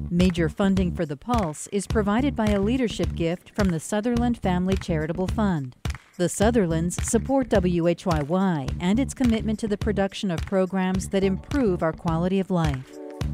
Major funding for The Pulse is provided by a leadership gift from the Sutherland Family Charitable Fund. The Sutherlands support WHYY and its commitment to the production of programs that improve our quality of life.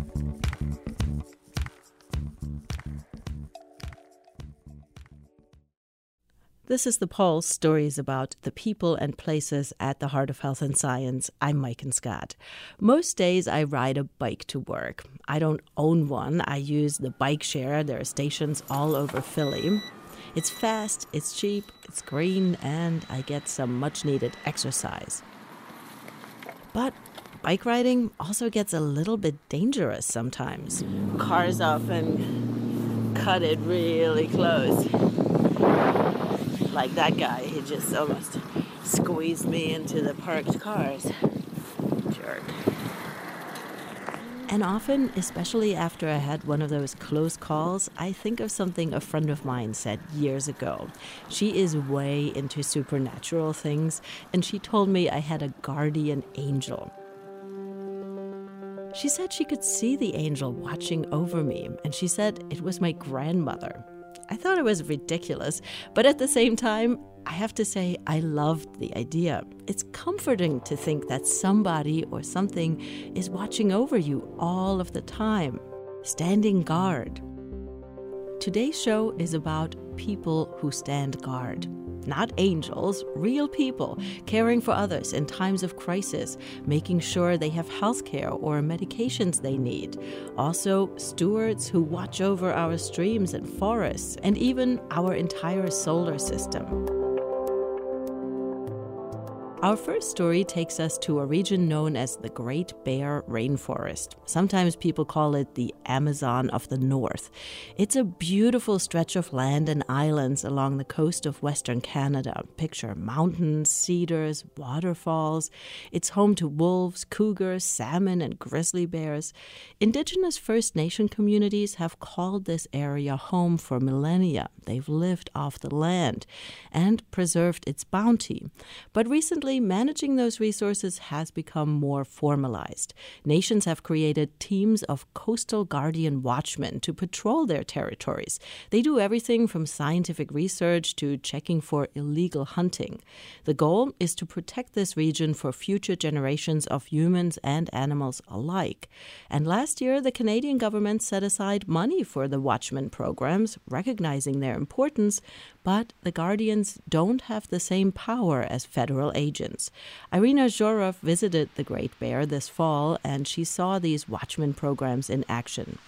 This is The Pulse, stories about the people and places at the heart of health and science. I'm Maiken Scott. Most days I ride a bike to work. I don't own one. I use the bike share. There are stations all over Philly. It's fast, it's cheap, it's green, and I get some much-needed exercise. But bike riding also gets a little bit dangerous sometimes. Cars often cut it really close. Like that guy, he just almost squeezed me into the parked cars. Jerk. And often, especially after I had one of those close calls, I think of something a friend of mine said years ago. She is way into supernatural things, and she told me I had a guardian angel. She said she could see the angel watching over me, and she said it was my grandmother. I thought it was ridiculous, but at the same time, I have to say I loved the idea. It's comforting to think that somebody or something is watching over you all of the time, standing guard. Today's show is about people who stand guard. Not angels, real people caring for others in times of crisis, making sure they have health care or medications they need. Also, stewards who watch over our streams and forests, and even our entire solar system. Our first story takes us to a region known as the Great Bear Rainforest. Sometimes people call it the Amazon of the North. It's a beautiful stretch of land and islands along the coast of Western Canada. Picture mountains, cedars, waterfalls. It's home to wolves, cougars, salmon, and grizzly bears. Indigenous First Nation communities have called this area home for millennia. They've lived off the land and preserved its bounty. But recently, managing those resources has become more formalized. Nations have created teams of coastal guardian watchmen to patrol their territories. They do everything from scientific research to checking for illegal hunting. The goal is to protect this region for future generations of humans and animals alike. And last year, the Canadian government set aside money for the Watchman programs, recognizing their importance, but the Guardians don't have the same power as federal agents. Irina Zhorov visited the Great Bear this fall, and she saw these Watchman programs in action.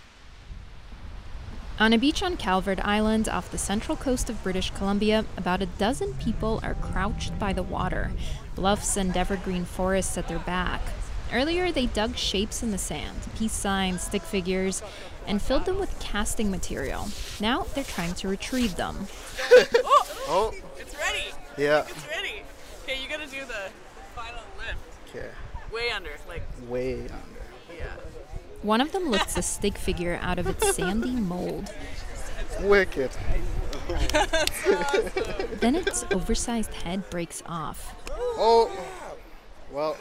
On a beach on Calvert Island off the central coast of British Columbia, about a dozen people are crouched by the water, bluffs and evergreen forests at their back. Earlier, they dug shapes in the sand, peace signs, stick figures, and filled them with casting material. Now they're trying to retrieve them. Oh! It's ready! Yeah. It's ready! Okay, you gotta do the final lift. Okay. Way under, like... Way under. Yeah. One of them lifts a stick figure out of its sandy mold. Wicked. That's awesome. Then its oversized head breaks off. Oh! Well...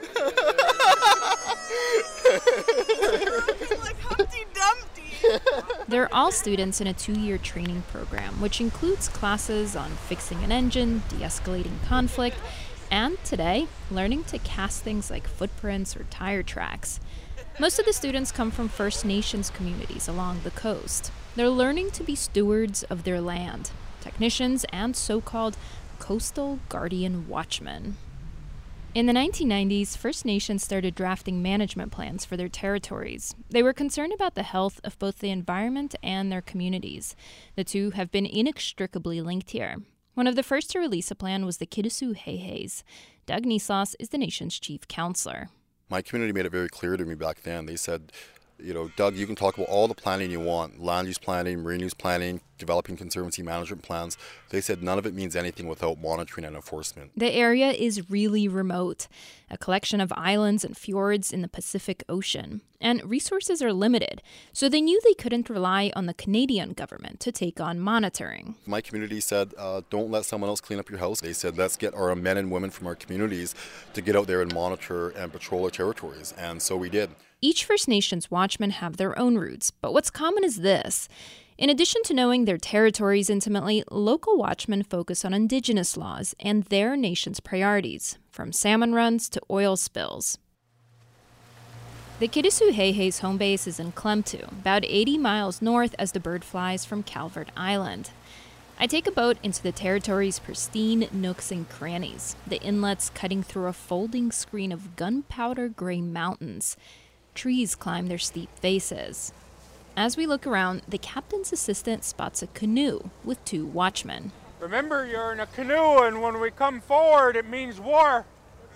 Like Humpty Dumpty! They're all students in a 2-year training program, which includes classes on fixing an engine, de-escalating conflict, and today, learning to cast things like footprints or tire tracks. Most of the students come from First Nations communities along the coast. They're learning to be stewards of their land, technicians, and so-called coastal guardian watchmen. In the 1990s, First Nations started drafting management plans for their territories. They were concerned about the health of both the environment and their communities. The two have been inextricably linked here. One of the first to release a plan was the Kitasoo Hei-Heis. Doug Nislas is the nation's chief counselor. My community made it very clear to me back then. They said, Doug, you can talk about all the planning you want, land use planning, marine use planning, developing conservancy management plans. They said none of it means anything without monitoring and enforcement. The area is really remote, a collection of islands and fjords in the Pacific Ocean. And resources are limited, so they knew they couldn't rely on the Canadian government to take on monitoring. My community said, don't let someone else clean up your house. They said, let's get our men and women from our communities to get out there and monitor and patrol our territories. And so we did. Each First Nations watchmen have their own routes, but what's common is this. In addition to knowing their territories intimately, local watchmen focus on Indigenous laws and their nation's priorities, from salmon runs to oil spills. The Kidisu Heihe's home base is in Klemtu, about 80 miles north as the bird flies from Calvert Island. I take a boat into the territory's pristine nooks and crannies, the inlets cutting through a folding screen of gunpowder gray mountains. Trees climb their steep faces. As we look around, the captain's assistant spots a canoe with 2 watchmen. Remember, you're in a canoe, and when we come forward, it means war.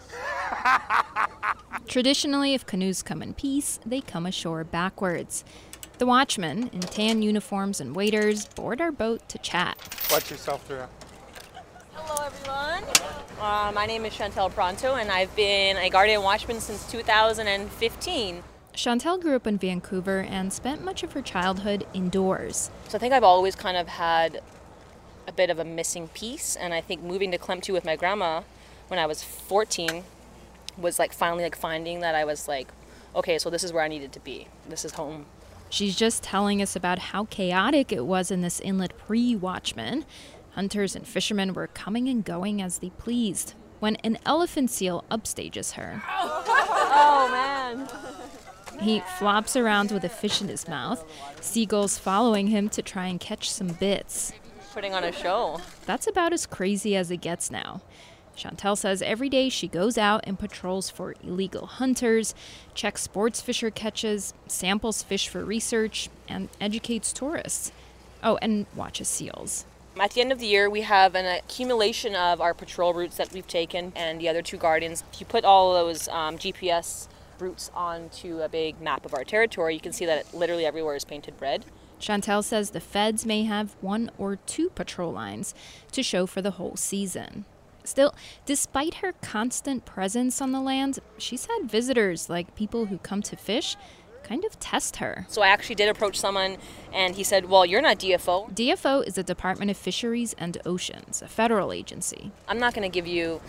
Traditionally, if canoes come in peace, they come ashore backwards. The watchmen, in tan uniforms and waders, board our boat to chat. Watch yourself through. Hello, everyone. My name is Chantel Pronto, and I've been a Guardian Watchman since 2015. Chantel grew up in Vancouver and spent much of her childhood indoors. So I think I've always kind of had a bit of a missing piece, and I think moving to Klemtu with my grandma when I was 14 was finally finding that I was okay, so this is where I needed to be. This is home. She's just telling us about how chaotic it was in this inlet pre-Watchman. Hunters and fishermen were coming and going as they pleased when an elephant seal upstages her. Oh, man. He flops around with a fish in his mouth, seagulls following him to try and catch some bits. Putting on a show. That's about as crazy as it gets now. Chantel says every day she goes out and patrols for illegal hunters, checks sports fisher catches, samples fish for research, and educates tourists. Oh, and watches seals. At the end of the year, we have an accumulation of our patrol routes that we've taken and the other 2 Guardians. If you put all those GPS routes onto a big map of our territory, you can see that literally everywhere is painted red. Chantel says the feds may have 1 or 2 patrol lines to show for the whole season. Still, despite her constant presence on the land, she's had visitors, like people who come to fish, kind of test her. So I actually did approach someone, and he said, well, you're not DFO. DFO is the Department of Fisheries and Oceans, a federal agency. I'm not going to give you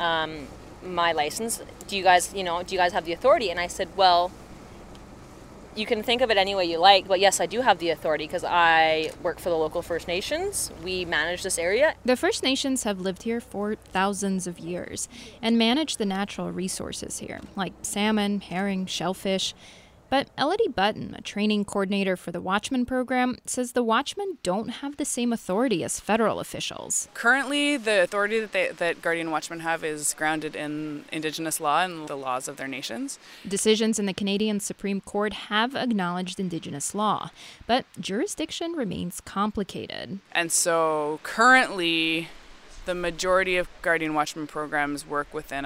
my license. Do you guys have the authority? And I said, well, you can think of it any way you like, but yes, I do have the authority because I work for the local First Nations. We manage this area. The First Nations have lived here for thousands of years and manage the natural resources here, like salmon, herring, shellfish. But Elodie Button, a training coordinator for the Watchman program, says the Watchmen don't have the same authority as federal officials. Currently, the authority that Guardian Watchmen have is grounded in Indigenous law and the laws of their nations. Decisions in the Canadian Supreme Court have acknowledged Indigenous law, but jurisdiction remains complicated. And so currently, the majority of Guardian Watchman programs work within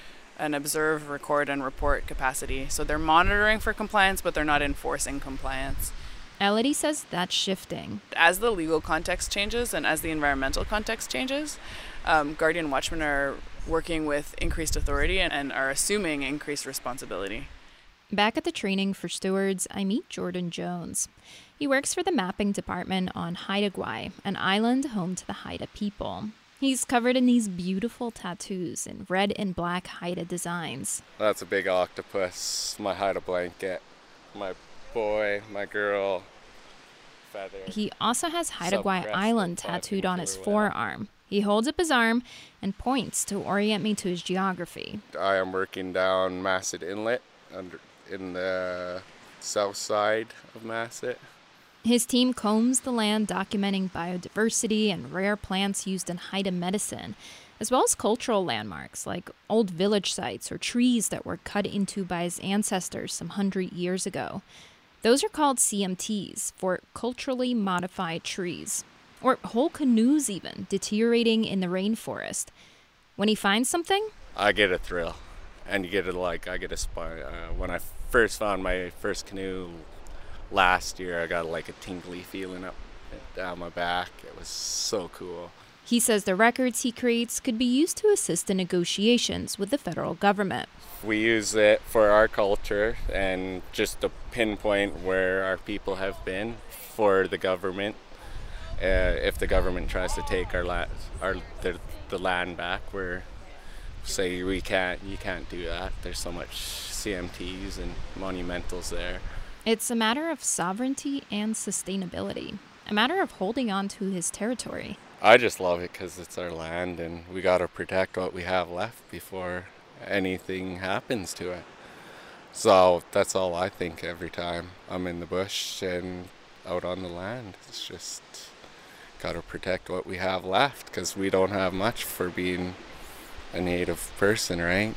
an observe, record, and report capacity. So they're monitoring for compliance, but they're not enforcing compliance. Elodie says that's shifting. As the legal context changes and as the environmental context changes, Guardian Watchmen are working with increased authority and are assuming increased responsibility. Back at the training for stewards, I meet Jordan Jones. He works for the mapping department on Haida Gwaii, an island home to the Haida people. He's covered in these beautiful tattoos in red and black Haida designs. That's a big octopus, my Haida blanket, my boy, my girl, feather. He also has Haida Gwaii Island tattooed on his forearm. He holds up his arm and points to orient me to his geography. I am working down Masset Inlet in the south side of Masset. His team combs the land, documenting biodiversity and rare plants used in Haida medicine, as well as cultural landmarks like old village sites or trees that were cut into by his ancestors some 100 years ago. Those are called CMTs, for culturally modified trees, or whole canoes even, deteriorating in the rainforest. When he finds something, I get a thrill, and I get a spine. When I first found my first canoe last year, I got a tingly feeling up down my back. It was so cool. He says the records he creates could be used to assist in negotiations with the federal government. We use it for our culture and just to pinpoint where our people have been for the government. If the government tries to take the land back, say you can't do that. There's so much CMTs and monumentals there. It's a matter of sovereignty and sustainability, a matter of holding on to his territory. I just love it because it's our land and we got to protect what we have left before anything happens to it. So that's all I think every time I'm in the bush and out on the land. It's just got to protect what we have left because we don't have much for being a native person, right?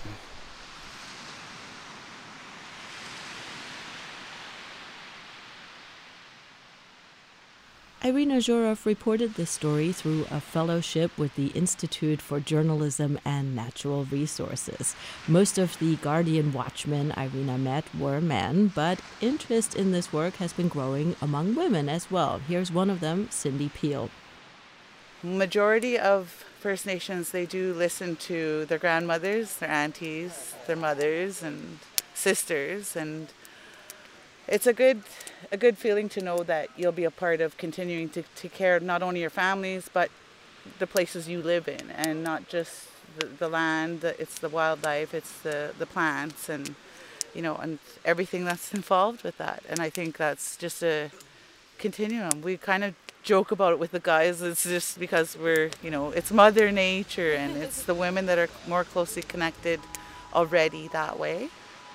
Irina Zhurov reported this story through a fellowship with the Institute for Journalism and Natural Resources. Most of the Guardian watchmen Irina met were men, but interest in this work has been growing among women as well. Here's one of them, Cindy Peel. Majority of First Nations, they do listen to their grandmothers, their aunties, their mothers and sisters, and it's a good feeling to know that you'll be a part of continuing to take care of not only your families, but the places you live in, and not just the land, it's the wildlife, it's the plants, and, you know, and everything that's involved with that. And I think that's just a continuum. We kind of joke about it with the guys. It's just because we're, you know, it's Mother Nature, and it's the women that are more closely connected already that way.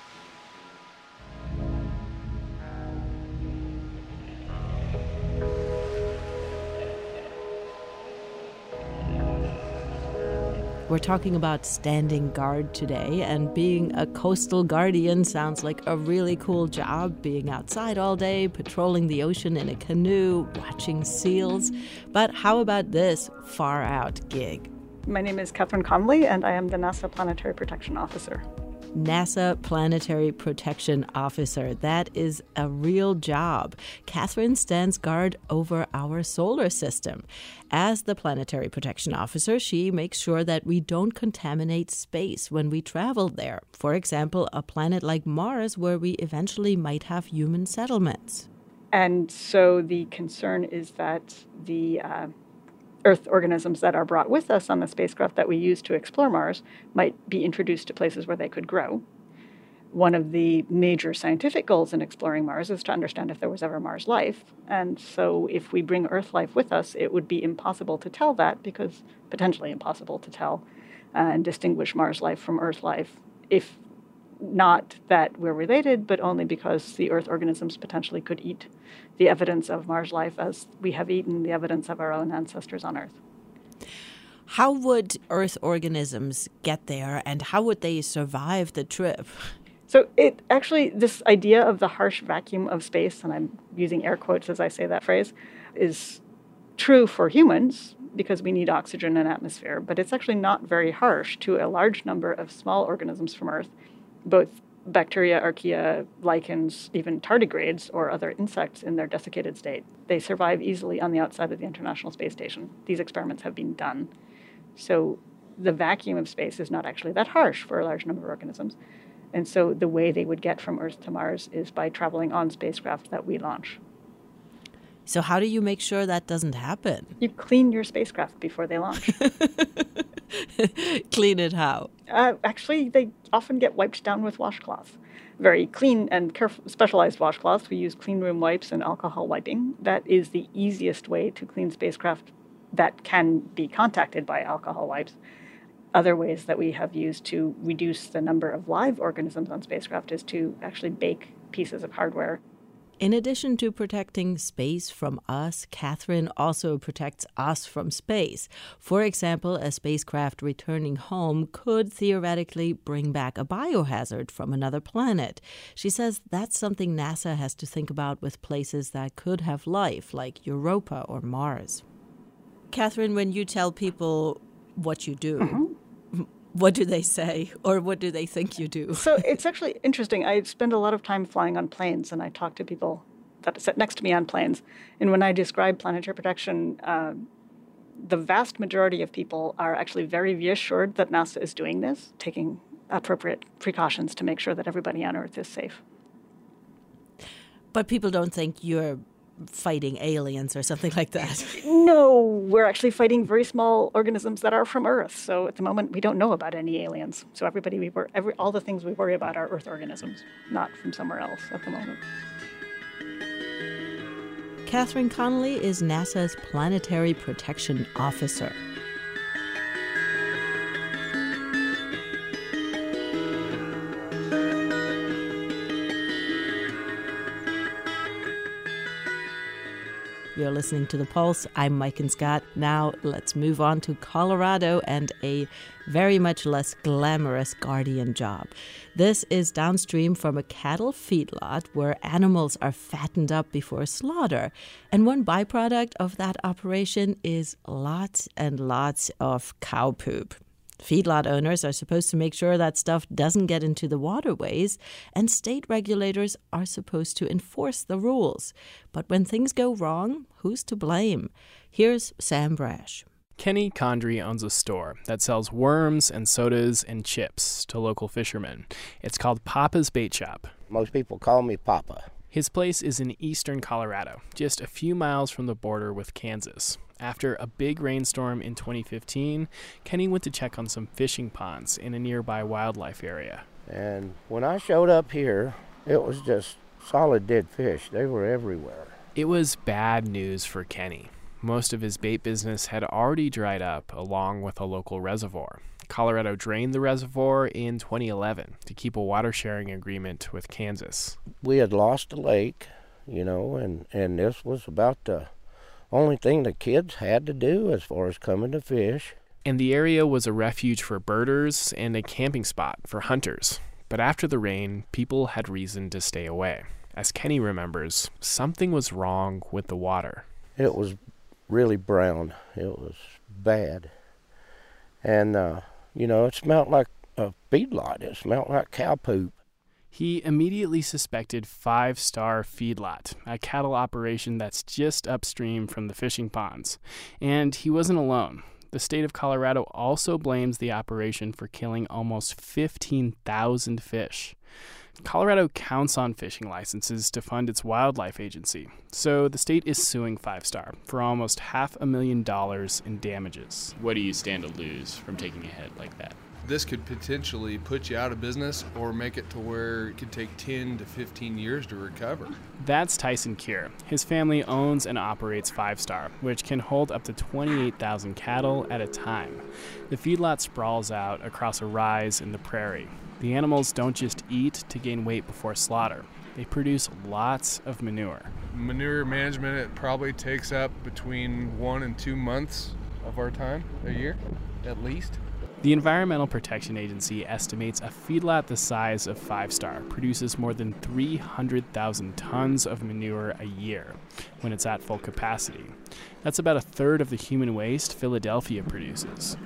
We're talking about standing guard today, and being a coastal guardian sounds like a really cool job, being outside all day, patrolling the ocean in a canoe, watching seals. But how about this far out gig? My name is Catherine Conley, and I am the NASA Planetary Protection Officer. NASA Planetary Protection Officer. That is a real job. Catherine stands guard over our solar system. As the Planetary Protection Officer, she makes sure that we don't contaminate space when we travel there. For example, a planet like Mars, where we eventually might have human settlements. And so the concern is that the Earth organisms that are brought with us on the spacecraft that we use to explore Mars might be introduced to places where they could grow. One of the major scientific goals in exploring Mars is to understand if there was ever Mars life. And so if we bring Earth life with us, it would be impossible to tell that, because potentially impossible to tell and distinguish Mars life from Earth life, if not that we're related, but only because the Earth organisms potentially could eat the evidence of Mars life as we have eaten the evidence of our own ancestors on Earth. How would Earth organisms get there, and how would they survive the trip? So this idea of the harsh vacuum of space, and I'm using air quotes as I say that phrase, is true for humans because we need oxygen and atmosphere, but it's actually not very harsh to a large number of small organisms from Earth, both bacteria, archaea, lichens, even tardigrades or other insects in their desiccated state. They survive easily on the outside of the International Space Station. These experiments have been done. So the vacuum of space is not actually that harsh for a large number of organisms. And so the way they would get from Earth to Mars is by traveling on spacecraft that we launch. So how do you make sure that doesn't happen? You clean your spacecraft before they launch. Clean it how? Actually, they often get wiped down with washcloths. Very clean and specialized washcloths. We use clean room wipes and alcohol wiping. That is the easiest way to clean spacecraft that can be contacted by alcohol wipes. Other ways that we have used to reduce the number of live organisms on spacecraft is to actually bake pieces of hardware. In addition to protecting space from us, Catherine also protects us from space. For example, a spacecraft returning home could theoretically bring back a biohazard from another planet. She says that's something NASA has to think about with places that could have life, like Europa or Mars. Catherine, when you tell people what you do, what do they say, or what do they think you do? So it's actually interesting. I spend a lot of time flying on planes, and I talk to people that sit next to me on planes. And when I describe planetary protection, the vast majority of people are actually very reassured that NASA is doing this, taking appropriate precautions to make sure that everybody on Earth is safe. But people don't think you're fighting aliens or something like that. No, we're actually fighting very small organisms that are from Earth. So at the moment, we don't know about any aliens. So all the things we worry about are Earth organisms, not from somewhere else at the moment. Catherine Connolly is NASA's Planetary Protection Officer. You're listening to The Pulse. I'm Mike and Scott. Now let's move on to Colorado and a very much less glamorous guardian job. This is downstream from a cattle feedlot where animals are fattened up before slaughter. And one byproduct of that operation is lots and lots of cow poop. Feedlot owners are supposed to make sure that stuff doesn't get into the waterways, and state regulators are supposed to enforce the rules. But when things go wrong, who's to blame? Here's Sam Brash. Kenny Condry owns a store that sells worms and sodas and chips to local fishermen. It's called Papa's Bait Shop. Most people call me Papa. His place is in eastern Colorado, just a few miles from the border with Kansas. After a big rainstorm in 2015, Kenny went to check on some fishing ponds in a nearby wildlife area. And when I showed up here, it was just solid dead fish. They were everywhere. It was bad news for Kenny. Most of his bait business had already dried up, along with a local reservoir. Colorado drained the reservoir in 2011 to keep a water sharing agreement with Kansas. We had lost a lake, and this was about the only thing the kids had to do as far as coming to fish. And the area was a refuge for birders and a camping spot for hunters. But after the rain, people had reason to stay away. As Kenny remembers, something was wrong with the water. It was really brown. It was bad. And, it smelled like a feedlot. It smelled like cow poop. He immediately suspected Five Star Feedlot, a cattle operation that's just upstream from the fishing ponds. And he wasn't alone. The state of Colorado also blames the operation for killing almost 15,000 fish. Colorado counts on fishing licenses to fund its wildlife agency, so the state is suing Five Star for almost $500,000 in damages. What do you stand to lose from taking a hit like that? This could potentially put you out of business or make it to where it could take 10 to 15 years to recover. That's Tyson Cure. His family owns and operates Five Star, which can hold up to 28,000 cattle at a time. The feedlot sprawls out across a rise in the prairie. The animals don't just eat to gain weight before slaughter. They produce lots of manure. Manure management, it probably takes up between 1 and 2 months of our time a year, at least. The Environmental Protection Agency estimates a feedlot the size of Five Star produces more than 300,000 tons of manure a year when it's at full capacity. That's about a third of the human waste Philadelphia produces.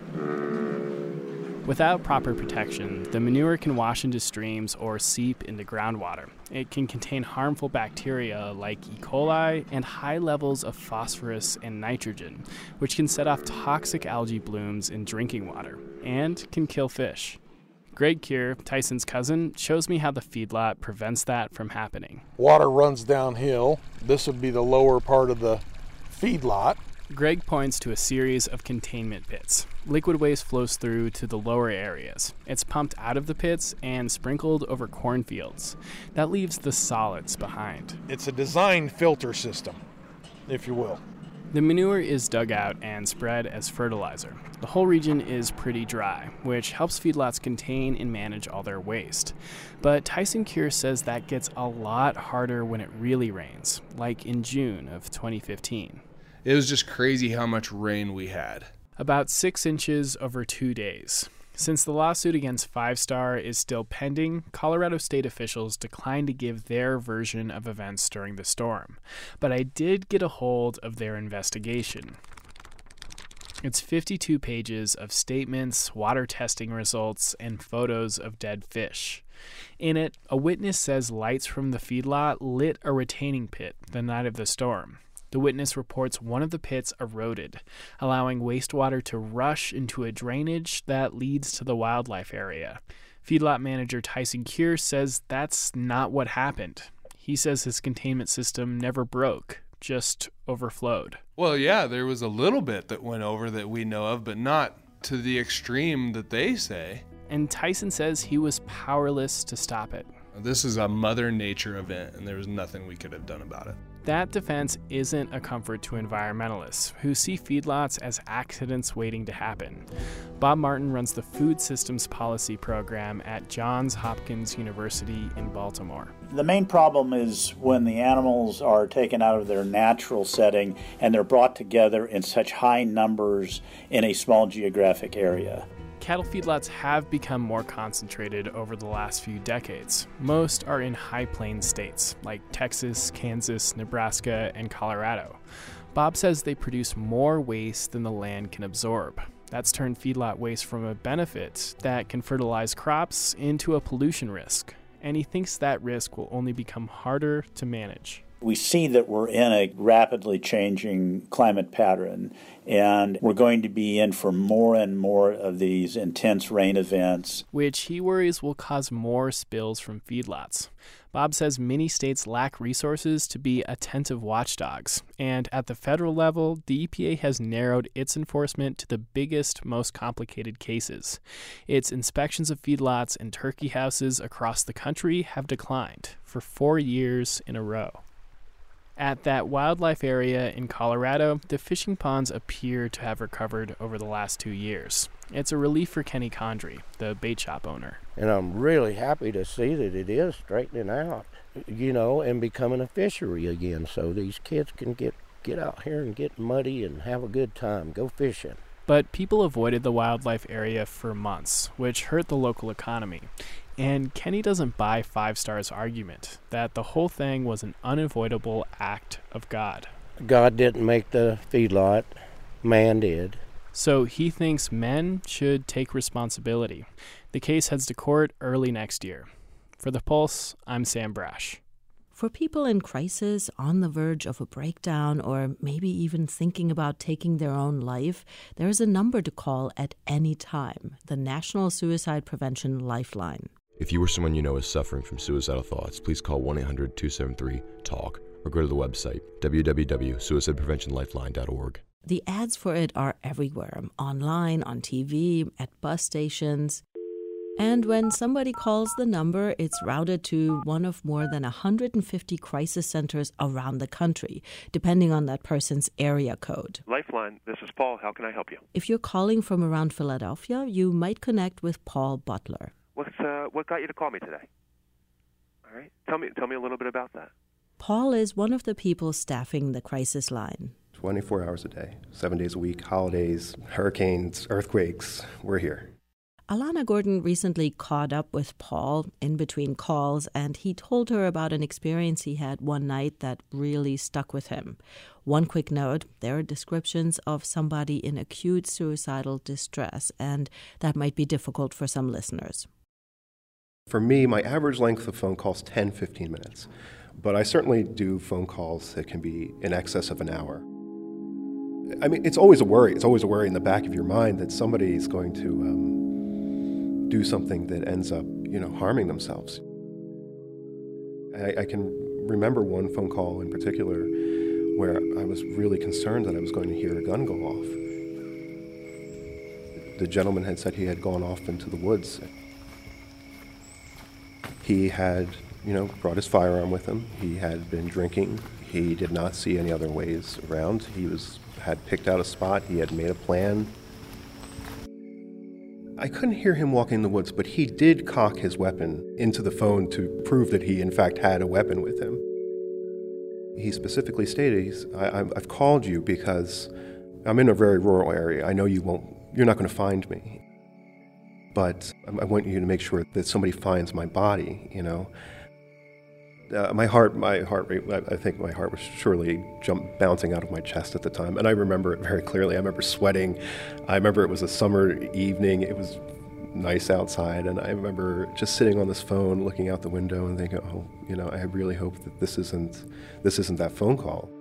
Without proper protection, the manure can wash into streams or seep into groundwater. It can contain harmful bacteria like E. coli and high levels of phosphorus and nitrogen, which can set off toxic algae blooms in drinking water and can kill fish. Greg Cure, Tyson's cousin, shows me how the feedlot prevents that from happening. Water runs downhill. This would be the lower part of the feedlot. Greg points to a series of containment pits. Liquid waste flows through to the lower areas. It's pumped out of the pits and sprinkled over cornfields. That leaves the solids behind. It's a designed filter system, if you will. The manure is dug out and spread as fertilizer. The whole region is pretty dry, which helps feedlots contain and manage all their waste. But Tyson Cure says that gets a lot harder when it really rains, like in June of 2015. It was just crazy how much rain we had. About 6 inches over 2 days. Since the lawsuit against Five Star is still pending, Colorado state officials declined to give their version of events during the storm. But I did get a hold of their investigation. It's 52 pages of statements, water testing results, and photos of dead fish. In it, a witness says lights from the feedlot lit a retaining pit the night of the storm. The witness reports one of the pits eroded, allowing wastewater to rush into a drainage that leads to the wildlife area. Feedlot manager Tyson Cure says that's not what happened. He says his containment system never broke. just overflowed. Well, yeah, there was a little bit that went over that we know of, but not to the extreme that they say. And Tyson says he was powerless to stop it. This is a Mother Nature event, and there was nothing we could have done about it. That defense isn't a comfort to environmentalists who see feedlots as accidents waiting to happen. Bob Martin runs the Food Systems Policy Program at Johns Hopkins University in Baltimore. The main problem is when the animals are taken out of their natural setting and they're brought together in such high numbers in a small geographic area. Cattle feedlots have become more concentrated over the last few decades. Most are in high plains states like Texas, Kansas, Nebraska, and Colorado. Bob says they produce more waste than the land can absorb. That's turned feedlot waste from a benefit that can fertilize crops into a pollution risk. And he thinks that risk will only become harder to manage. We see that we're in a rapidly changing climate pattern, and we're going to be in for more and more of these intense rain events, which he worries will cause more spills from feedlots. Bob says many states lack resources to be attentive watchdogs, and at the federal level, the EPA has narrowed its enforcement to the biggest, most complicated cases. Its inspections of feedlots and turkey houses across the country have declined for 4 years in a row. At that wildlife area in Colorado, the fishing ponds appear to have recovered over the last 2 years. It's a relief for Kenny Condry, the bait shop owner. And I'm really happy to see that it is straightening out, and becoming a fishery again, so these kids can get out here and get muddy and have a good time, go fishing. But people avoided the wildlife area for months, which hurt the local economy. And Kenny doesn't buy Five Star's argument that the whole thing was an unavoidable act of God. God didn't make the feedlot, man did. So he thinks men should take responsibility. The case heads to court early next year. For The Pulse, I'm Sam Brash. For people in crisis, on the verge of a breakdown, or maybe even thinking about taking their own life, there is a number to call at any time, the National Suicide Prevention Lifeline. If you or someone you know is suffering from suicidal thoughts, please call 1-800-273-TALK or go to the website www.suicidepreventionlifeline.org. The ads for it are everywhere, online, on TV, at bus stations. And when somebody calls the number, it's routed to one of more than 150 crisis centers around the country, depending on that person's area code. Lifeline, this is Paul. How can I help you? If you're calling from around Philadelphia, you might connect with Paul Butler. What got you to call me today? All right. Tell me a little bit about that. Paul is one of the people staffing the crisis line. 24 hours a day, 7 days a week, holidays, hurricanes, earthquakes, we're here. Alana Gordon recently caught up with Paul in between calls, and he told her about an experience he had one night that really stuck with him. One quick note, there are descriptions of somebody in acute suicidal distress, and that might be difficult for some listeners. For me, my average length of phone call is 10-15 minutes, but I certainly do phone calls that can be in excess of an hour. I mean, it's always a worry. It's always a worry in the back of your mind that somebody is going to do something that ends up, harming themselves. I can remember one phone call in particular where I was really concerned that I was going to hear a gun go off. The gentleman had said he had gone off into the woods. He had, brought his firearm with him. He had been drinking. He did not see any other ways around. He had picked out a spot. He had made a plan. I couldn't hear him walking in the woods, but he did cock his weapon into the phone to prove that he, in fact, had a weapon with him. He specifically stated, I've called you because I'm in a very rural area. I know you're not going to find me. But I want you to make sure that somebody finds my body, My heart rate, I think my heart was surely bouncing out of my chest at the time. And I remember it very clearly. I remember sweating. I remember it was a summer evening. It was nice outside. And I remember just sitting on this phone, looking out the window and thinking, I really hope that this isn't that phone call.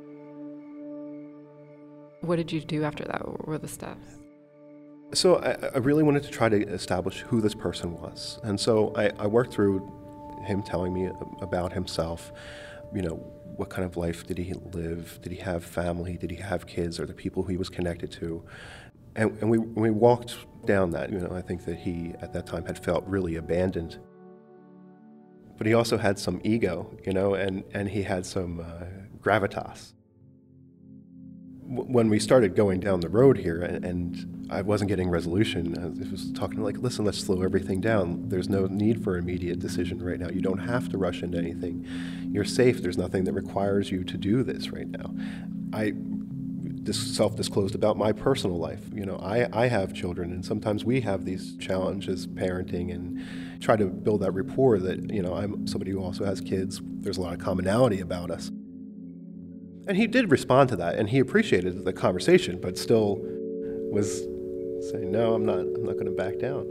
What did you do after that? What were the steps? So I really wanted to try to establish who this person was. And so I worked through him telling me about himself. what kind of life did he live? Did he have family? Did he have kids? Or the people who he was connected to? And we walked down that, I think that he, at that time, had felt really abandoned. But he also had some ego, and he had some gravitas. When we started going down the road here and I wasn't getting resolution, I was talking like, listen, let's slow everything down. There's no need for immediate decision right now. You don't have to rush into anything. You're safe. There's nothing that requires you to do this right now. I self-disclosed about my personal life. I have children, and sometimes we have these challenges parenting and try to build that rapport that, I'm somebody who also has kids. There's a lot of commonality about us. And he did respond to that, and he appreciated the conversation, but still was saying, no, I'm not going to back down.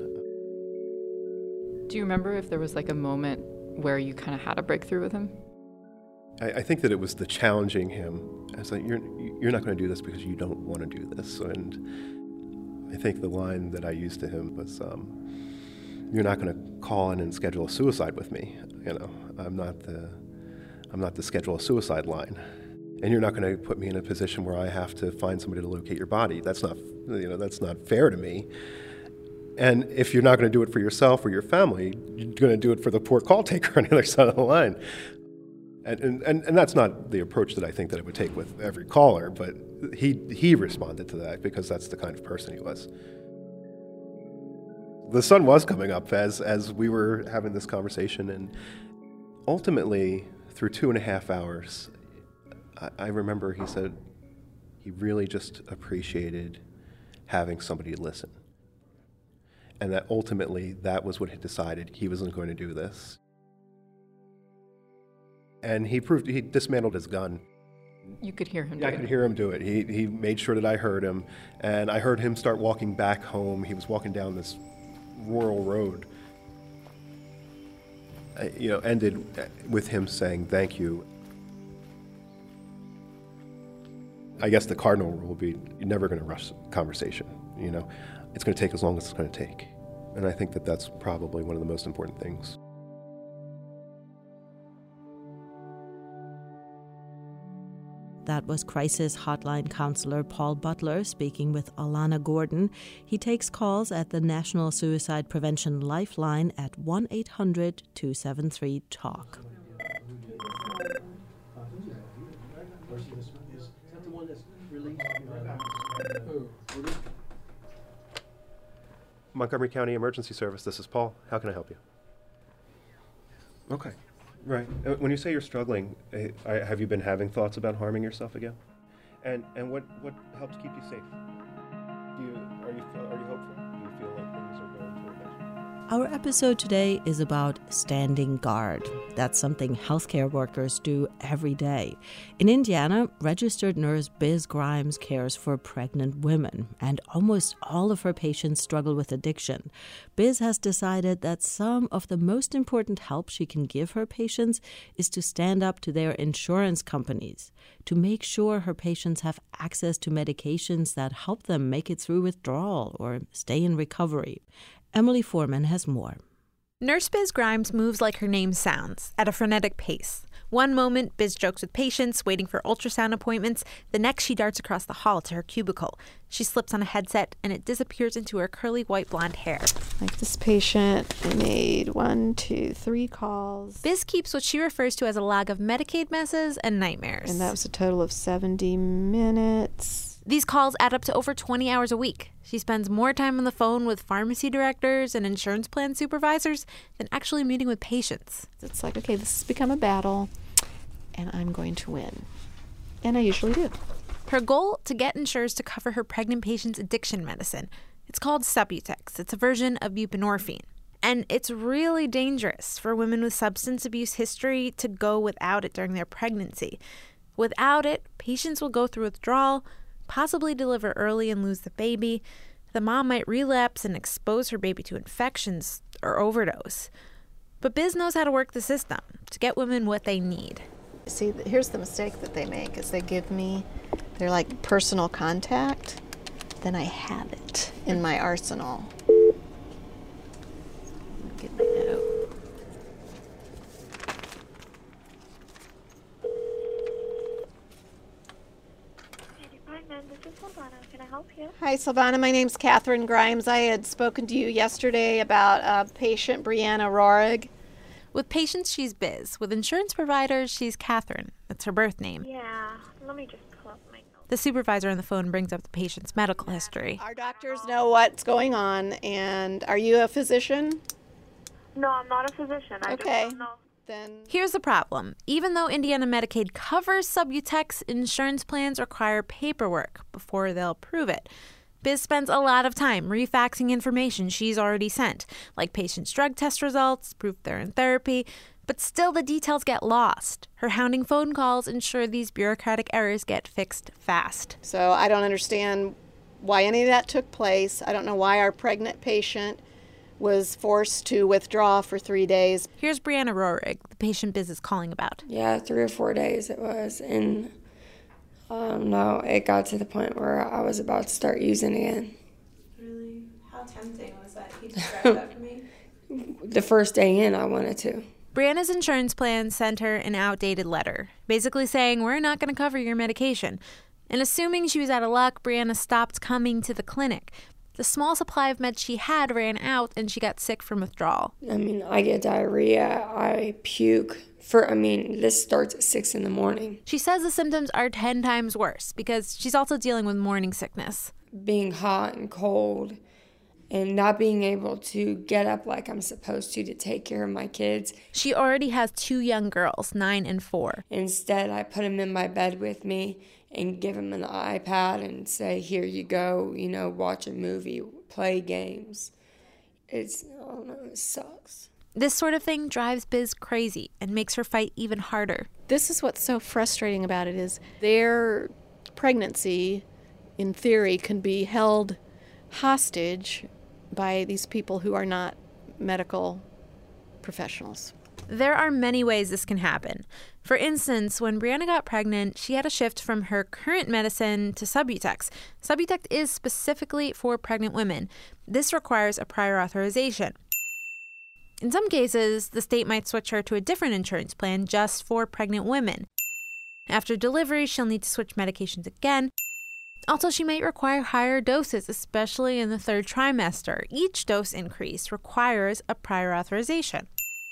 Do you remember if there was like a moment where you kind of had a breakthrough with him? I think that it was the challenging him. I was like, you're not going to do this because you don't want to do this. And I think the line that I used to him was, you're not going to call in and schedule a suicide with me. I'm not the schedule a suicide line. And you're not going to put me in a position where I have to find somebody to locate your body. That's not fair to me. And if you're not going to do it for yourself or your family, you're going to do it for the poor call taker on the other side of the line. And that's not the approach that I think that I would take with every caller, but he responded to that because that's the kind of person he was. The sun was coming up as we were having this conversation, and ultimately, through 2.5 hours, I remember he said he really just appreciated having somebody listen. And that ultimately, that was what he decided. He wasn't going to do this. And he dismantled his gun. You could hear him do it. I could hear him do it. He made sure that I heard him. And I heard him start walking back home. He was walking down this rural road. Ended with him saying, thank you. I guess the cardinal rule would be you're never going to rush conversation. It's going to take as long as it's going to take. And I think that that's probably one of the most important things. That was crisis hotline counselor Paul Butler speaking with Alana Gordon. He takes calls at the National Suicide Prevention Lifeline at 1-800-273-TALK. Montgomery County Emergency Service, this is Paul. How can I help you? Okay, right. When you say you're struggling, have you been having thoughts about harming yourself again? And what helps keep you safe? Are you hopeful? Do you feel like things are going toward next? Our episode today is about standing guard. That's something healthcare workers do every day. In Indiana, registered nurse Biz Grimes cares for pregnant women, and almost all of her patients struggle with addiction. Biz has decided that some of the most important help she can give her patients is to stand up to their insurance companies, to make sure her patients have access to medications that help them make it through withdrawal or stay in recovery. Emily Foreman has more. Nurse Biz Grimes moves like her name sounds, at a frenetic pace. One moment, Biz jokes with patients, waiting for ultrasound appointments. The next, she darts across the hall to her cubicle. She slips on a headset, and it disappears into her curly white blonde hair. Like this patient, I made 1, 2, 3 calls. Biz keeps what she refers to as a log of Medicaid messes and nightmares. And that was a total of 70 minutes. These calls add up to over 20 hours a week. She spends more time on the phone with pharmacy directors and insurance plan supervisors than actually meeting with patients. It's like, okay, this has become a battle, and I'm going to win. And I usually do. Her goal, to get insurers to cover her pregnant patients' addiction medicine. It's called Subutex. It's a version of buprenorphine. And it's really dangerous for women with substance abuse history to go without it during their pregnancy. Without it, patients will go through withdrawal, possibly deliver early and lose the baby. The mom might relapse and expose her baby to infections or overdose. But Biz knows how to work the system to get women what they need. See, here's the mistake that they make, is they give me their personal contact, then I have it in my arsenal. Get my note. Can I help you? Hi, Silvana. My name's Catherine Grimes. I had spoken to you yesterday about patient Brianna Rohrig. With patients, she's Biz. With insurance providers, she's Catherine. That's her birth name. Yeah, let me just pull up my notes. The supervisor on the phone brings up the patient's medical history. Our doctors know what's going on, and are you a physician? No, I'm not a physician. I just don't know. Then here's the problem. Even though Indiana Medicaid covers Subutex, insurance plans require paperwork before they'll approve it. Biz spends a lot of time refaxing information she's already sent, like patients' drug test results, proof they're in therapy, but still the details get lost. Her hounding phone calls ensure these bureaucratic errors get fixed fast. So I don't understand why any of that took place. I don't know why our pregnant patient was forced to withdraw for 3 days. Here's Brianna Rohrig, the patient Biz is calling about. Yeah, 3 or 4 days it was. And no, it got to the point where I was about to start using again. Really? How tempting was that? Can you describe that for me? The first day in, I wanted to. Brianna's insurance plan sent her an outdated letter, basically saying, we're not going to cover your medication. And assuming she was out of luck, Brianna stopped coming to the clinic. The small supply of meds she had ran out, and she got sick from withdrawal. I mean, I get diarrhea, I puke. This starts at 6 in the morning. She says the symptoms are 10 times worse because she's also dealing with morning sickness. Being hot and cold and not being able to get up like I'm supposed to take care of my kids. She already has 2 young girls, 9 and 4. Instead, I put them in my bed with me and give them an iPad and say, here you go, watch a movie, play games. It sucks. This sort of thing drives Biz crazy and makes her fight even harder. This is what's so frustrating about it is their pregnancy, in theory, can be held hostage by these people who are not medical professionals. There are many ways this can happen. For instance, when Brianna got pregnant, she had to shift from her current medicine to Subutex. Subutex is specifically for pregnant women. This requires a prior authorization. In some cases, the state might switch her to a different insurance plan just for pregnant women. After delivery, she'll need to switch medications again. Also, she might require higher doses, especially in the 3rd trimester. Each dose increase requires a prior authorization.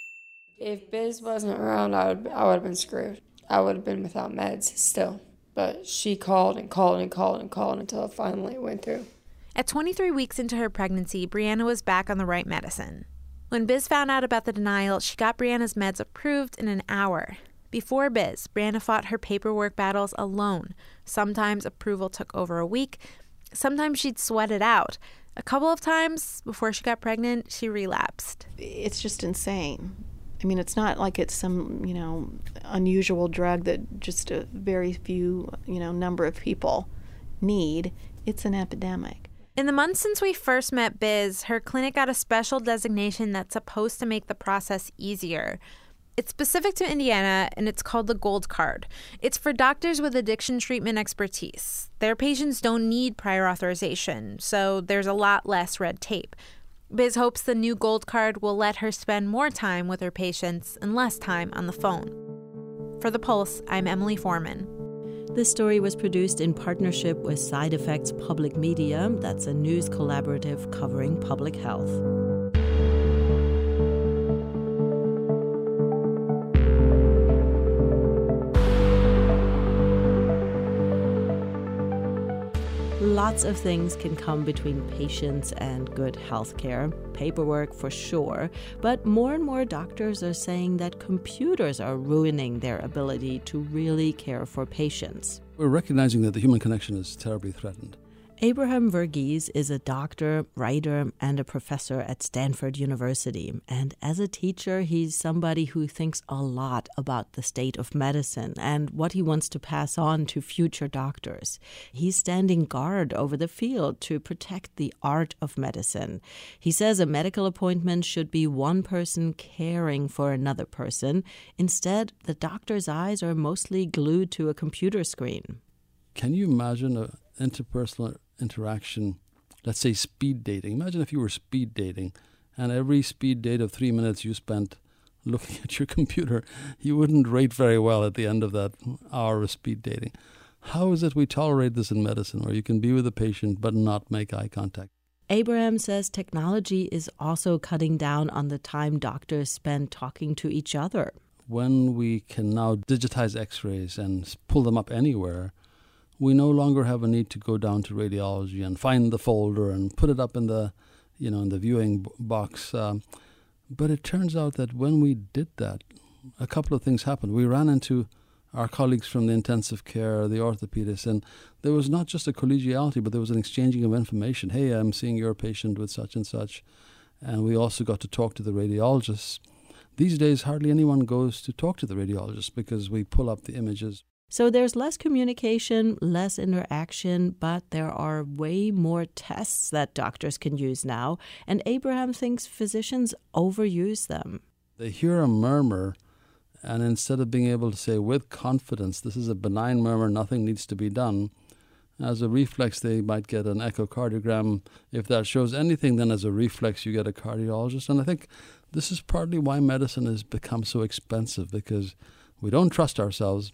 If Biz wasn't around, I would have been screwed. I would have been without meds still. But she called and called and called and called until it finally went through. At 23 weeks into her pregnancy, Brianna was back on the right medicine. When Biz found out about the denial, she got Brianna's meds approved in an hour. Before Biz, Brianna fought her paperwork battles alone. Sometimes approval took over a week. Sometimes she'd sweat it out. A couple of times before she got pregnant, she relapsed. It's just insane. I mean, it's not like it's some, unusual drug that just a very few, number of people need. It's an epidemic. In the months since we first met Biz, her clinic got a special designation that's supposed to make the process easier. It's specific to Indiana, and it's called the Gold Card. It's for doctors with addiction treatment expertise. Their patients don't need prior authorization, so there's a lot less red tape. Biz hopes the new Gold Card will let her spend more time with her patients and less time on the phone. For The Pulse, I'm Emily Foreman. This story was produced in partnership with Side Effects Public Media. That's a news collaborative covering public health. Lots of things can come between patients and good health care. Paperwork for sure, but more and more doctors are saying that computers are ruining their ability to really care for patients. We're recognizing that the human connection is terribly threatened. Abraham Verghese is a doctor, writer, and a professor at Stanford University. And as a teacher, he's somebody who thinks a lot about the state of medicine and what he wants to pass on to future doctors. He's standing guard over the field to protect the art of medicine. He says a medical appointment should be one person caring for another person. Instead, the doctor's eyes are mostly glued to a computer screen. Can you imagine an interpersonal interaction, let's say speed dating? Imagine if you were speed dating and every speed date of 3 minutes you spent looking at your computer. You wouldn't rate very well at the end of that hour of speed dating. How is it we tolerate this in medicine, where you can be with the patient but not make eye contact? Abraham says technology is also cutting down on the time doctors spend talking to each other. When we can now digitize x-rays and pull them up anywhere, we no longer have a need to go down to radiology and find the folder and put it up in the, in the viewing box. But it turns out that when we did that, a couple of things happened. We ran into our colleagues from the intensive care, the orthopedists, and there was not just a collegiality, but there was an exchanging of information. Hey, I'm seeing your patient with such and such. And we also got to talk to the radiologists. These days, hardly anyone goes to talk to the radiologist because we pull up the images. So there's less communication, less interaction, but there are way more tests that doctors can use now, and Abraham thinks physicians overuse them. They hear a murmur, and instead of being able to say with confidence, this is a benign murmur, nothing needs to be done, as a reflex they might get an echocardiogram. If that shows anything, then as a reflex you get a cardiologist. And I think this is partly why medicine has become so expensive, because we don't trust ourselves.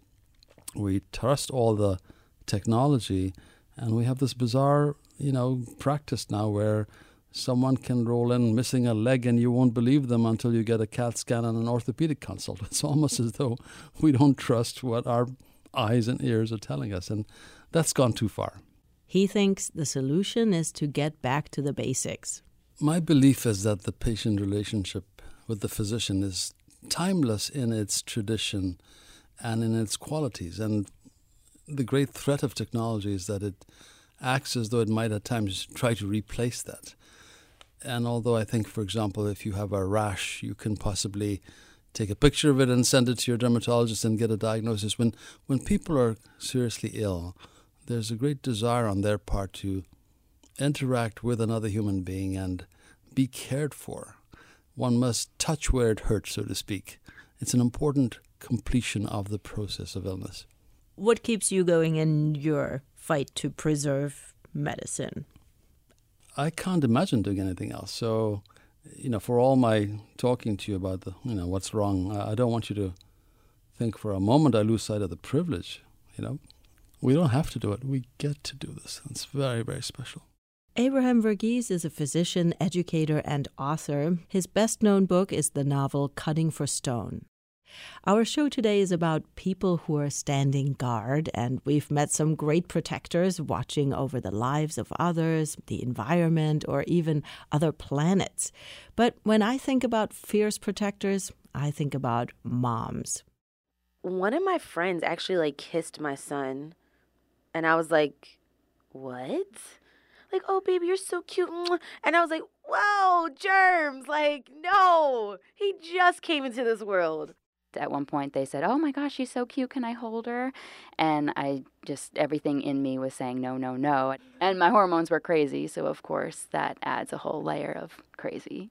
We trust all the technology, and we have this bizarre, practice now where someone can roll in missing a leg and you won't believe them until you get a CAT scan and an orthopedic consult. It's almost as though we don't trust what our eyes and ears are telling us, and that's gone too far. He thinks the solution is to get back to the basics. My belief is that the patient relationship with the physician is timeless in its tradition and in its qualities. And the great threat of technology is that it acts as though it might at times try to replace that. And although I think, for example, if you have a rash, you can possibly take a picture of it and send it to your dermatologist and get a diagnosis. When people are seriously ill, there's a great desire on their part to interact with another human being and be cared for. One must touch where it hurts, so to speak. It's an important completion of the process of illness. What keeps you going in your fight to preserve medicine? I can't imagine doing anything else. So, for all my talking to you about what's wrong, I don't want you to think for a moment I lose sight of the privilege. We don't have to do it. We get to do this. It's very, very special. Abraham Verghese is a physician, educator, and author. His best-known book is the novel Cutting for Stone. Our show today is about people who are standing guard, and we've met some great protectors watching over the lives of others, the environment, or even other planets. But when I think about fierce protectors, I think about moms. One of my friends actually kissed my son, and I was like, what? Like, oh, baby, you're so cute. And I was like, whoa, germs. No, he just came into this world. At one point, they said, oh, my gosh, she's so cute. Can I hold her? And everything in me was saying, no, no, no. And my hormones were crazy. So, of course, that adds a whole layer of crazy.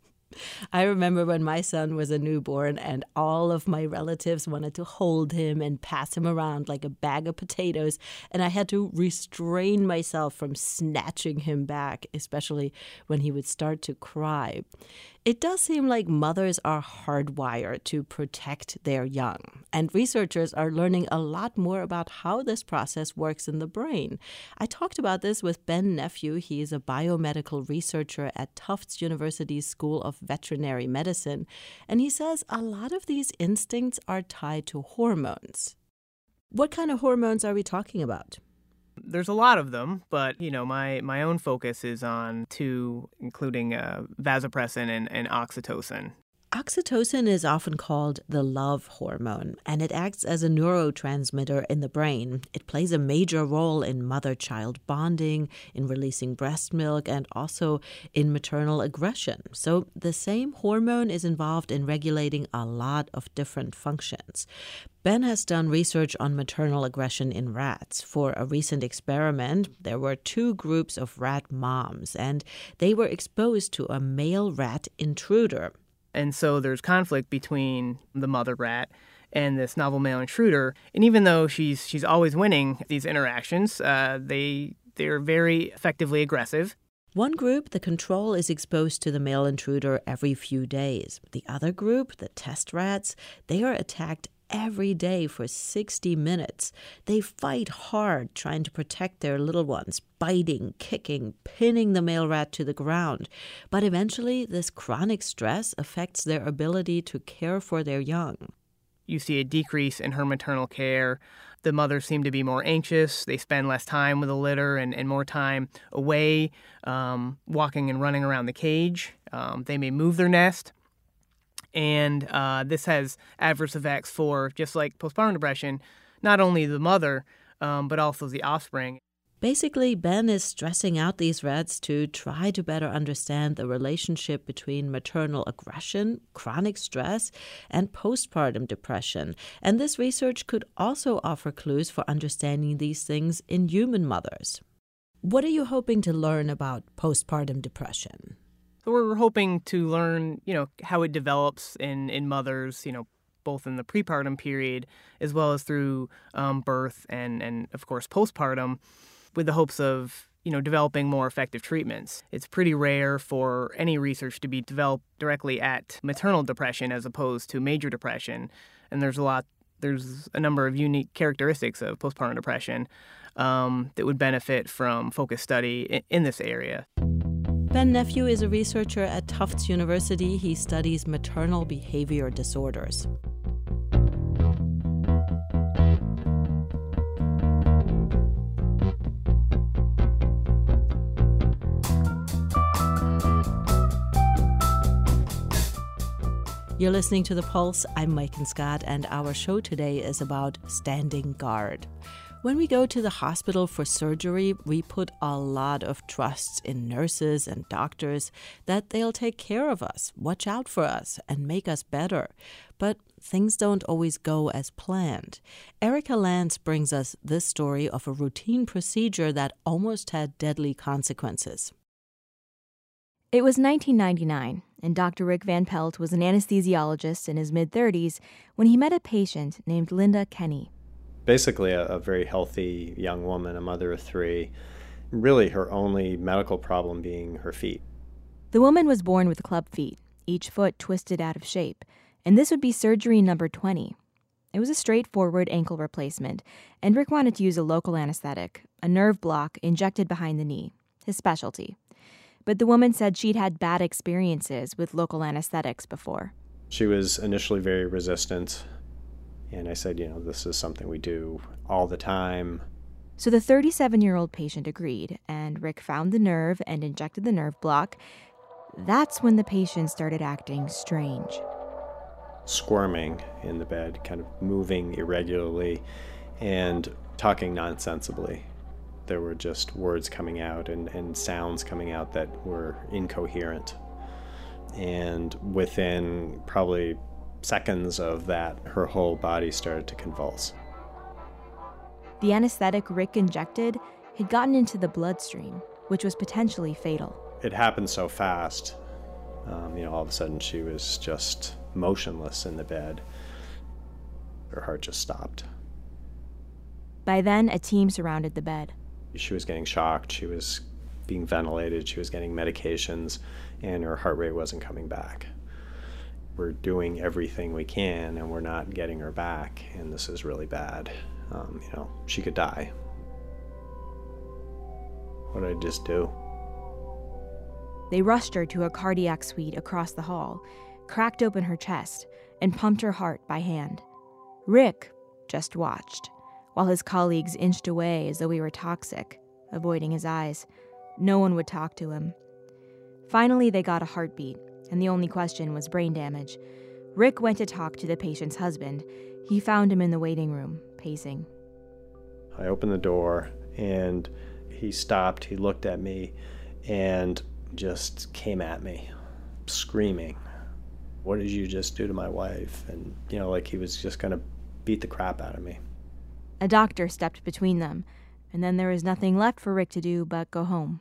I remember when my son was a newborn and all of my relatives wanted to hold him and pass him around like a bag of potatoes, and I had to restrain myself from snatching him back, especially when he would start to cry. It does seem like mothers are hardwired to protect their young, and researchers are learning a lot more about how this process works in the brain. I talked about this with Ben Nephew. He is a biomedical researcher at Tufts University's School of Veterinary Medicine, and he says a lot of these instincts are tied to hormones. What kind of hormones are we talking about? There's a lot of them, but, my own focus is on two, including vasopressin and oxytocin. Oxytocin is often called the love hormone, and it acts as a neurotransmitter in the brain. It plays a major role in mother-child bonding, in releasing breast milk, and also in maternal aggression. So the same hormone is involved in regulating a lot of different functions. Ben has done research on maternal aggression in rats. For a recent experiment, there were two groups of rat moms, and they were exposed to a male rat intruder. And so there's conflict between the mother rat and this novel male intruder. And even though she's always winning these interactions, they're very effectively aggressive. One group, the control, is exposed to the male intruder every few days. The other group, the test rats, they are attacked every day for 60 minutes. They fight hard trying to protect their little ones, biting, kicking, pinning the male rat to the ground. But eventually, this chronic stress affects their ability to care for their young. You see a decrease in her maternal care. The mothers seem to be more anxious. They spend less time with the litter and more time away, walking and running around the cage. They may move their nest. And this has adverse effects for, just like postpartum depression, not only the mother, but also the offspring. Basically, Ben is stressing out these rats to try to better understand the relationship between maternal aggression, chronic stress, and postpartum depression. And this research could also offer clues for understanding these things in human mothers. What are you hoping to learn about postpartum depression? So we're hoping to learn, how it develops in mothers, both in the prepartum period as well as through birth and of course, postpartum, with the hopes of, developing more effective treatments. It's pretty rare for any research to be developed directly at maternal depression as opposed to major depression. And there's a number of unique characteristics of postpartum depression that would benefit from focused study in this area. Ben Nephew is a researcher at Tufts University. He studies maternal behavior disorders. You're listening to The Pulse. I'm Maiken Scott, and our show today is about standing guard. When we go to the hospital for surgery, we put a lot of trust in nurses and doctors that they'll take care of us, watch out for us, and make us better. But things don't always go as planned. Erica Lance brings us this story of a routine procedure that almost had deadly consequences. It was 1999, and Dr. Rick Van Pelt was an anesthesiologist in his mid-30s when he met a patient named Linda Kenny. Basically a very healthy young woman, a mother of 3, really her only medical problem being her feet. The woman was born with club feet, each foot twisted out of shape, and this would be surgery number 20. It was a straightforward ankle replacement, and Rick wanted to use a local anesthetic, a nerve block injected behind the knee, his specialty. But the woman said she'd had bad experiences with local anesthetics before. She was initially very resistant, and I said, this is something we do all the time. So the 37-year-old patient agreed, and Rick found the nerve and injected the nerve block. That's when the patient started acting strange. Squirming in the bed, kind of moving irregularly, and talking nonsensibly. There were just words coming out and sounds coming out that were incoherent. And within probably seconds of that, her whole body started to convulse. The anesthetic Rick injected had gotten into the bloodstream, which was potentially fatal. It happened so fast. All of a sudden she was just motionless in the bed. Her heart just stopped. By then, a team surrounded the bed. She was getting shocked, she was being ventilated, she was getting medications, and her heart rate wasn't coming back. We're doing everything we can, and we're not getting her back, and this is really bad. She could die. What did I just do? They rushed her to a cardiac suite across the hall, cracked open her chest, and pumped her heart by hand. Rick just watched, while his colleagues inched away as though he were toxic, avoiding his eyes. No one would talk to him. Finally, they got a heartbeat, and the only question was brain damage. Rick went to talk to the patient's husband. He found him in the waiting room, pacing. I opened the door, and he stopped, he looked at me, and just came at me, screaming, "What did you just do to my wife?" And, like he was just going to beat the crap out of me. A doctor stepped between them, and then there was nothing left for Rick to do but go home.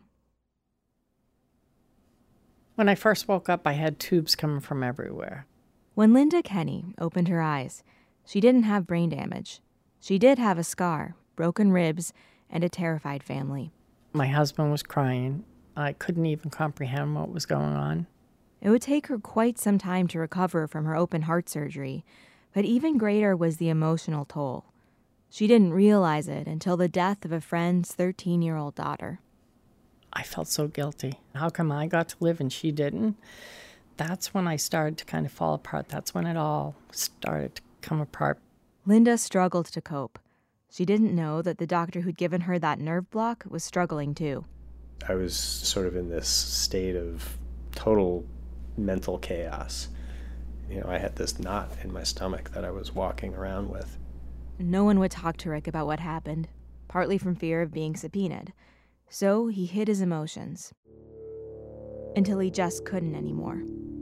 When I first woke up, I had tubes coming from everywhere. When Linda Kenny opened her eyes, she didn't have brain damage. She did have a scar, broken ribs, and a terrified family. My husband was crying. I couldn't even comprehend what was going on. It would take her quite some time to recover from her open heart surgery, But even greater was the emotional toll. She didn't realize it until the death of a friend's 13-year-old daughter. I felt so guilty. How come I got to live and she didn't? That's when I started to kind of fall apart. That's when it all started to come apart. Linda struggled to cope. She didn't know that the doctor who'd given her that nerve block was struggling too. I was sort of in this state of total mental chaos. You know, I had this knot in my stomach that I was walking around with. No one would talk to Rick about what happened, partly from fear of being subpoenaed. So he hid his emotions. Until he just couldn't anymore.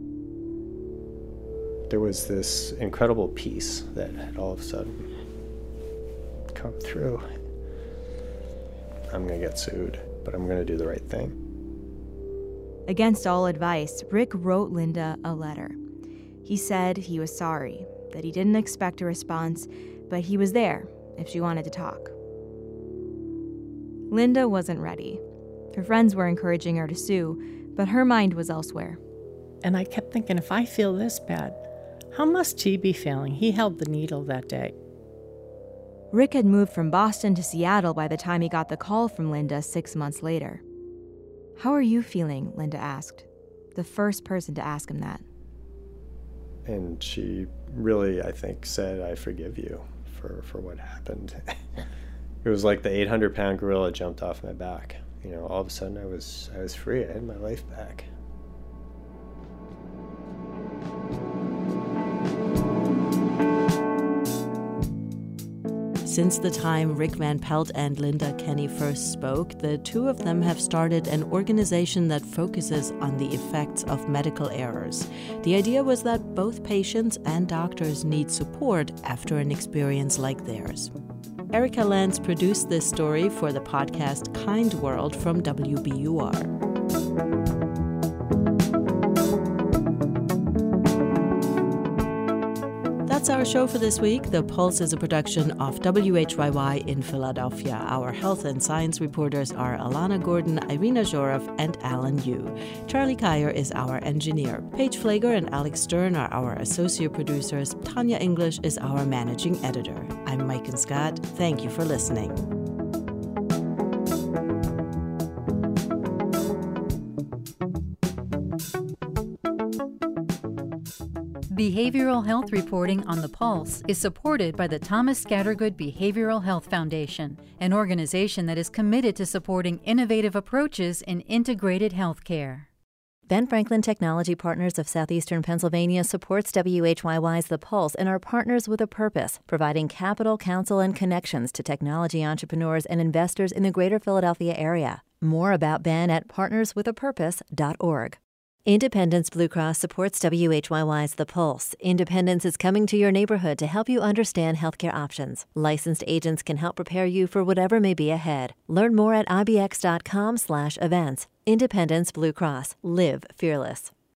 There was this incredible peace that had all of a sudden come through. I'm going to get sued, but I'm going to do the right thing. Against all advice, Rick wrote Linda a letter. He said he was sorry, that he didn't expect a response, but he was there if she wanted to talk. Linda wasn't ready. Her friends were encouraging her to sue, but her mind was elsewhere. And I kept thinking, if I feel this bad, how must he be feeling? He held the needle that day. Rick had moved from Boston to Seattle by the time he got the call from Linda 6 months later. "How are you feeling?" Linda asked, the first person to ask him that. And she really, I think, said, "I forgive you for what happened." It was like the 800-pound gorilla jumped off my back. You know, all of a sudden I was free. I had my life back. Since the time Rick Van Pelt and Linda Kenny first spoke, the two of them have started an organization that focuses on the effects of medical errors. The idea was that both patients and doctors need support after an experience like theirs. Erica Lance produced this story for the podcast Kind World from WBUR. That's our show for this week. The Pulse is a production of WHYY in Philadelphia. Our health and science reporters are Alana Gordon, Irina Zhorov, and Alan Yu. Charlie Kaier is our engineer. Paige Flager and Alex Stern are our associate producers. Tanya English is our managing editor. I'm Maiken Scott. Thank you for listening. Behavioral health reporting on The Pulse is supported by the Thomas Scattergood Behavioral Health Foundation, an organization that is committed to supporting innovative approaches in integrated health care. Ben Franklin Technology Partners of Southeastern Pennsylvania supports WHYY's The Pulse and are partners with a purpose, providing capital, counsel, and connections to technology entrepreneurs and investors in the greater Philadelphia area. More about Ben at partnerswithapurpose.org. Independence Blue Cross supports WHYY's The Pulse. Independence is coming to your neighborhood to help you understand healthcare options. Licensed agents can help prepare you for whatever may be ahead. Learn more at ibx.com/events. Independence Blue Cross. Live fearless.